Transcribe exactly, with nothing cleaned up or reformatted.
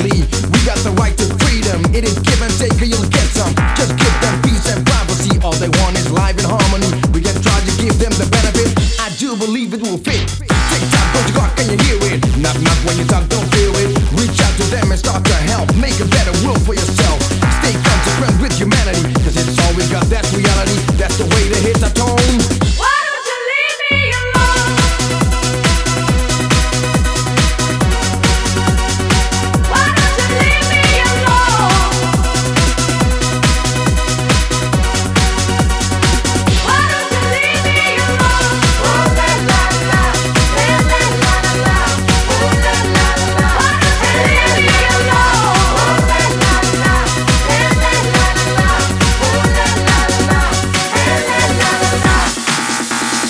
harmony. We got the right to freedom. It is give and take or you'll get some. Just give them peace and privacy. All they want is life in harmony. We can try to give them the benefit. I do believe it will fit. Tick tock, go to God, can you hear it? Knock knock when you talk, don't feel it. Reach out to them and start to help. Make a better world for yourself.